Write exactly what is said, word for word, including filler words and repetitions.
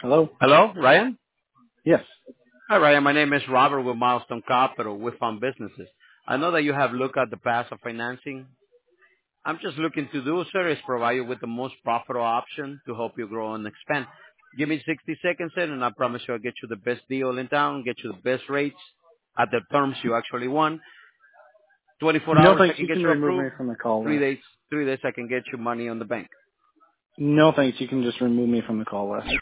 Hello? Hello, Ryan? Yes. Hi, Ryan. My name is Robert with Milestone Capital with Fund Businesses. I know that you have looked at the past of financing. I'm just looking to do, sir, is provide you with the most profitable option to help you grow and expand. Give me sixty seconds, sir, and I promise you I'll get you the best deal in town, get you the best rates at the terms you actually want. twenty-four No hours I thanks. can You get can you remove me approved. from the call Three list. days, three days I can get you money on the bank. No thanks. You can just remove me from the call list.